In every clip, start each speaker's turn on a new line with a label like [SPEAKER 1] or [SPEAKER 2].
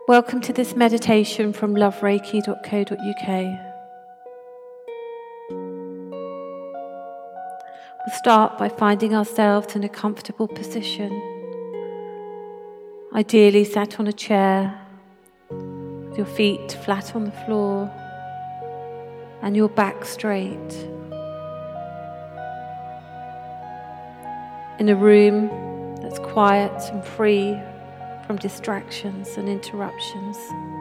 [SPEAKER 1] Welcome to this meditation from lovereiki.co.uk. We'll start by finding ourselves in a comfortable position, ideally sat on a chair, with your feet flat on the floor and your back straight. In a room that's quiet and free from distractions and interruptions.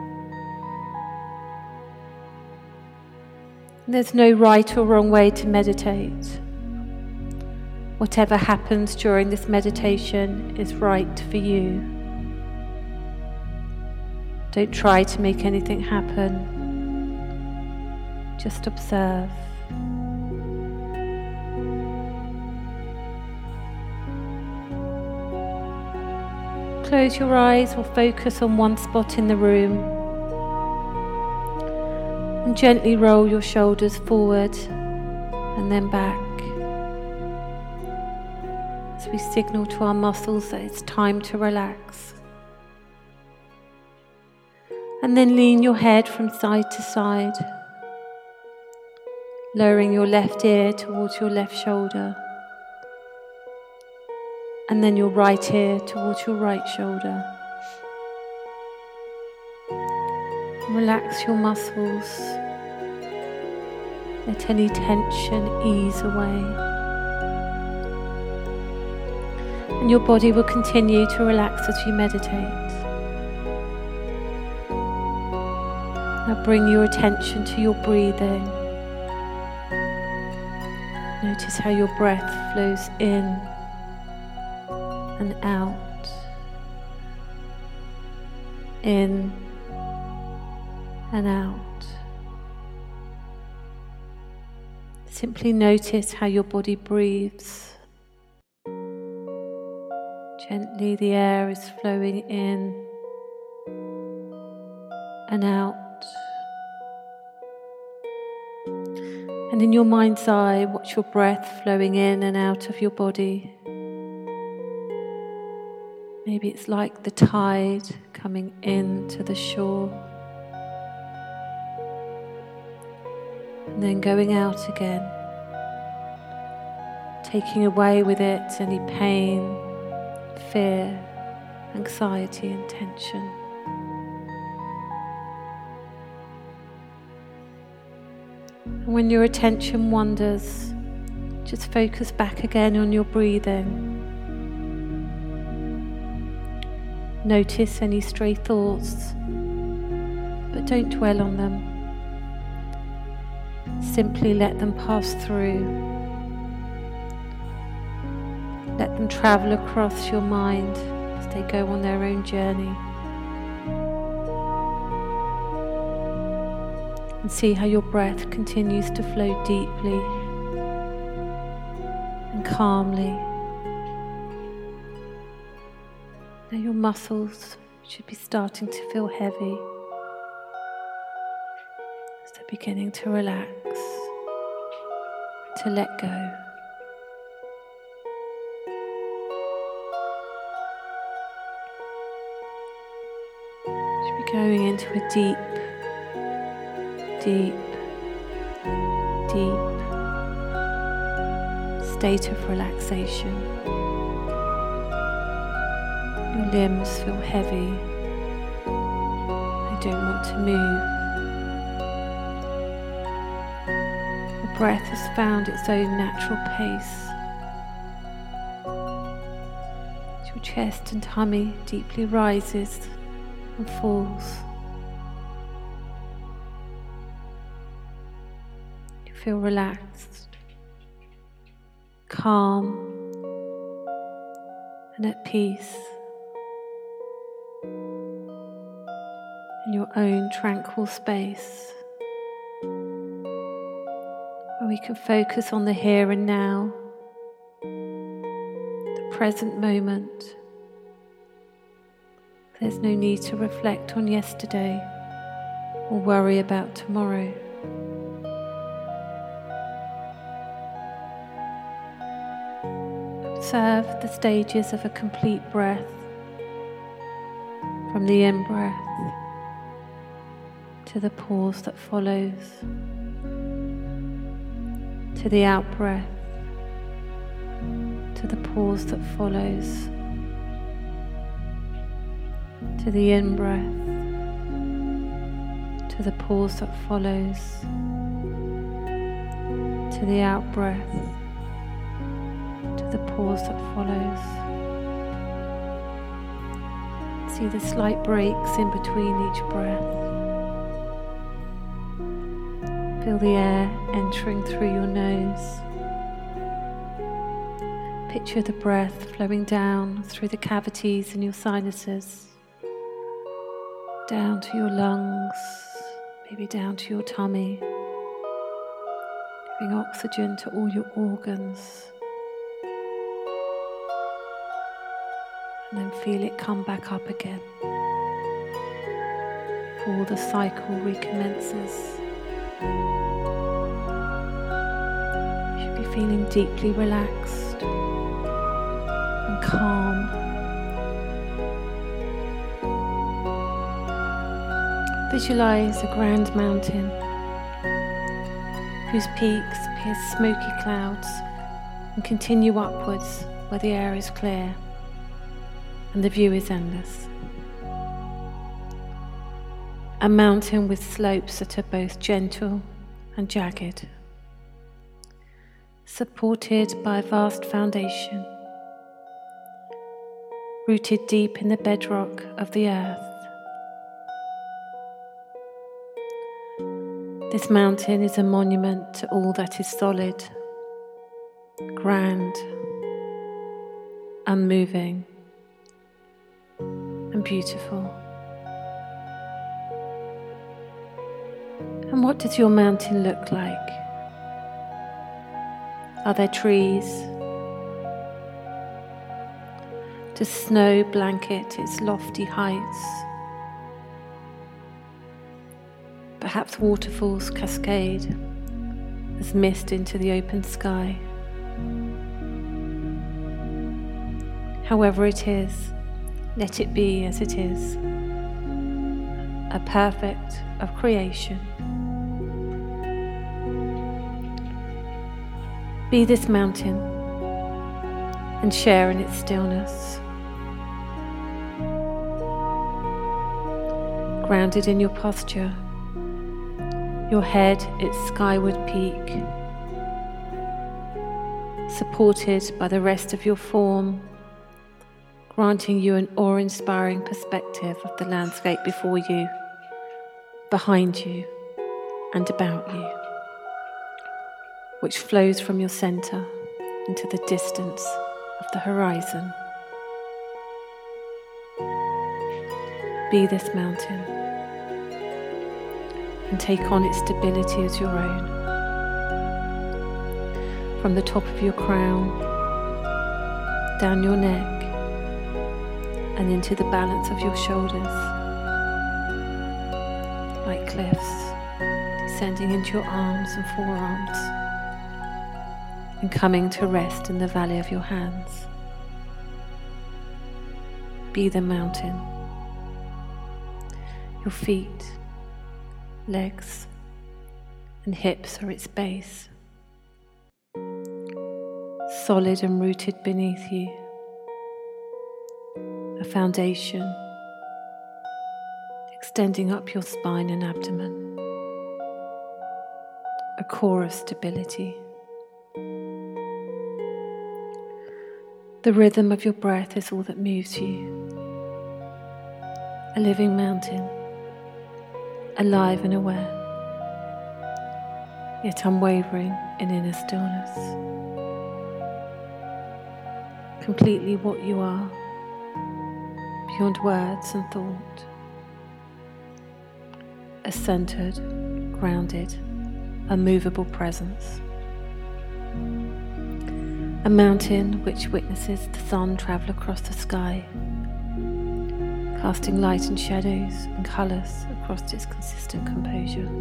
[SPEAKER 1] There's no right or wrong way to meditate. Whatever happens during this meditation is right for you. Don't try to make anything happen. Just observe. Close your eyes or focus on one spot in the room and gently roll your shoulders forward and then back as we signal to our muscles that it's time to relax. And then lean your head from side to side, lowering your left ear towards your left shoulder, and then your right ear towards your right shoulder. Relax your muscles. Let any tension ease away. And your body will continue to relax as you meditate. Now bring your attention to your breathing. Notice how your breath flows in and out, in and out. Simply notice how your body breathes. Gently the air is flowing in and out. And in your mind's eye, watch your breath flowing in and out of your body. Maybe it's like the tide coming into the shore and then going out again, taking away with it any pain, fear, anxiety and tension. And when your attention wanders, just focus back again on your breathing. Notice any stray thoughts, but don't dwell on them. Simply let them pass through. Let them travel across your mind as they go on their own journey. And see how your breath continues to flow deeply and calmly. Now your muscles should be starting to feel heavy as they're beginning to relax, to let go. You should be going into a deep state of relaxation. Your limbs feel heavy. They don't want to move. The breath has found its own natural pace. Your chest and tummy deeply rises and falls. You feel relaxed, calm, and at peace. In your own tranquil space, where we can focus on the here and now, the present moment. There's no need to reflect on yesterday or worry about tomorrow. Observe the stages of a complete breath, from From the in-breath to the pause that follows, to the out-breath, to the pause that follows, to the in-breath, to the pause that follows, to the out-breath, to the pause that follows. See the slight breaks in between each breath. Feel the air entering through your nose. Picture the breath flowing down through the cavities in your sinuses, down to your lungs, maybe down to your tummy, giving oxygen to all your organs. And then feel it come back up again before the cycle recommences. You should be feeling deeply relaxed and calm. Visualize a grand mountain whose peaks pierce smoky clouds and continue upwards where the air is clear and the view is endless. A mountain with slopes that are both gentle and jagged, supported by a vast foundation, rooted deep in the bedrock of the earth. This mountain is a monument to all that is solid, grand, unmoving, and beautiful. And what does your mountain look like? Are there trees? Does snow blanket its lofty heights? Perhaps waterfalls cascade as mist into the open sky. However it is, let it be as it is, a perfect of creation. Be this mountain and share in its stillness. Grounded in your posture, your head its skyward peak, supported by the rest of your form, granting you an awe-inspiring perspective of the landscape before you, behind you, and about you, which flows from your center into the distance of the horizon. Be this mountain and take on its stability as your own. From the top of your crown, down your neck, and into the balance of your shoulders, like cliffs, descending into your arms and forearms, and coming to rest in the valley of your hands. Be the mountain. Your feet, legs, and hips are its base, solid and rooted beneath you, a foundation extending up your spine and abdomen, a core of stability. The rhythm of your breath is all that moves you, a living mountain, alive and aware, yet unwavering in inner stillness. Completely what you are, beyond words and thought. A centered, grounded, unmovable presence. A mountain which witnesses the sun travel across the sky, casting light and shadows and colours across its consistent composure.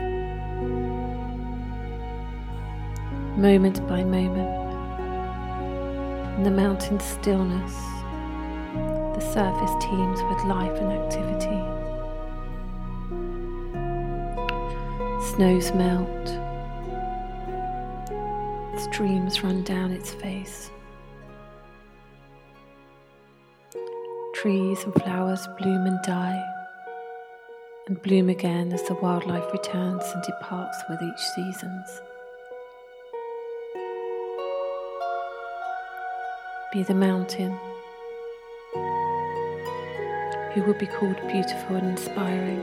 [SPEAKER 1] Moment by moment, in the mountain's stillness, The surface teems with life and activity. Snows melt. Streams run down its face. Trees and flowers bloom and die, and bloom again as the wildlife returns and departs with each seasons. Be the mountain, who will be called beautiful and inspiring,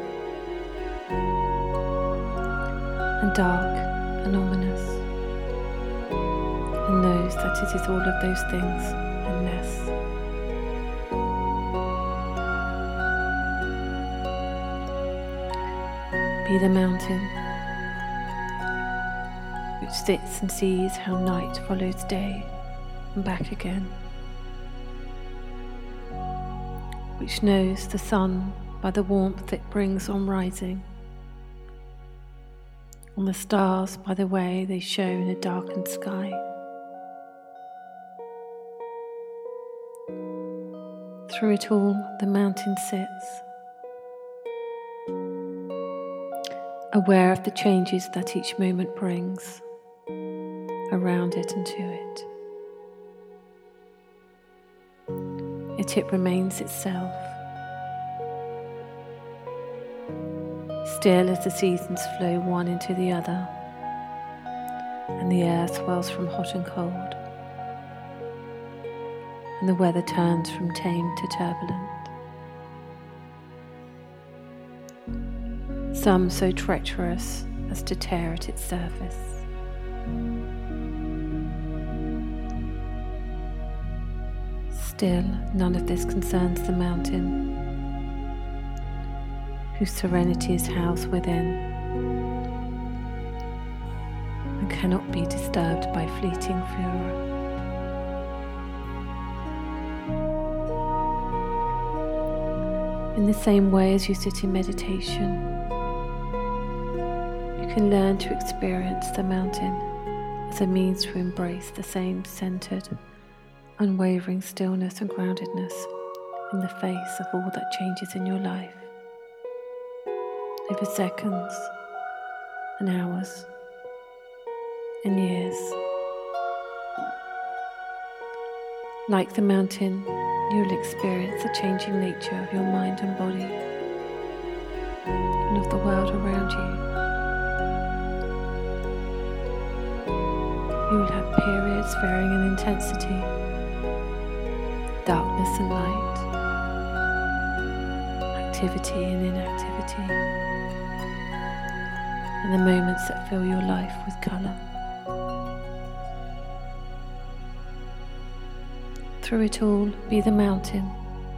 [SPEAKER 1] and dark and ominous, and knows that it is all of those things and less. Be the mountain, which sits and sees how night follows day and back again, which knows the sun by the warmth it brings on rising, and the stars by the way they show in a darkened sky. Through it all, the mountain sits, aware of the changes that each moment brings around it and to it. Yet it remains itself, still as the seasons flow one into the other, and the air swells from hot and cold, and the weather turns from tame to turbulent. Some so treacherous as to tear at its surface. Still, none of this concerns the mountain, whose serenity is housed within, and cannot be disturbed by fleeting furor. In the same way as you sit in meditation, you can learn to experience the mountain as a means to embrace the same centered, unwavering stillness and groundedness in the face of all that changes in your life, over seconds and hours and years. Like the mountain, you will experience the changing nature of your mind and body and of the world around you. You will have periods varying in intensity, darkness and light, activity and inactivity, and the moments that fill your life with colour. Through it all, be the mountain.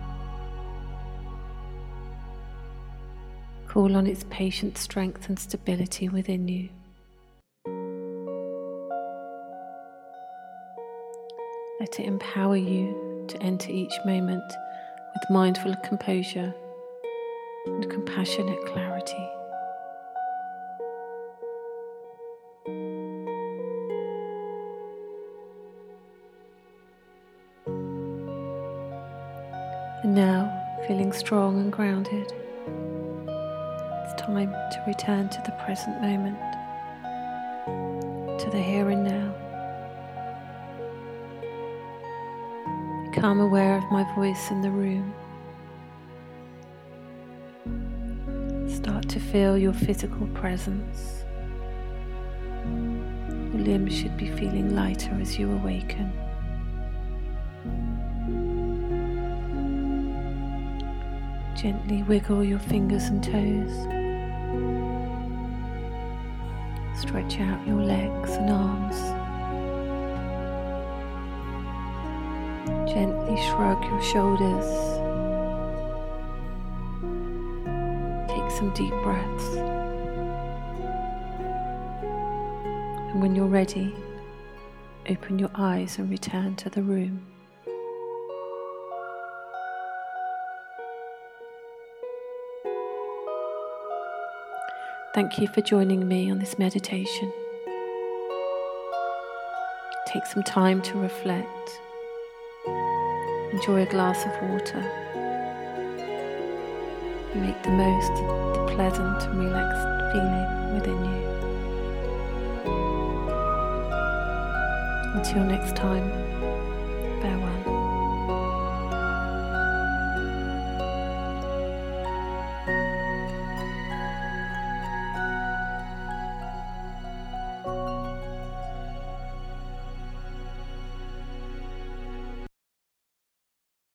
[SPEAKER 1] Call on its patient strength and stability within you. Let it empower you to enter each moment with mindful composure and compassionate clarity. And now, feeling strong and grounded, it's time to return to the present moment, to the here and now. Become aware of my voice in the room. Start to feel your physical presence. Your limbs should be feeling lighter as you awaken. Gently wiggle your fingers and toes. Stretch out your legs and arms. Gently shrug your shoulders. Take some deep breaths. And when you're ready, open your eyes and return to the room. Thank you for joining me on this meditation. Take some time to reflect enjoy a glass of water. Make the most of the pleasant and relaxed feeling within you. Until next time.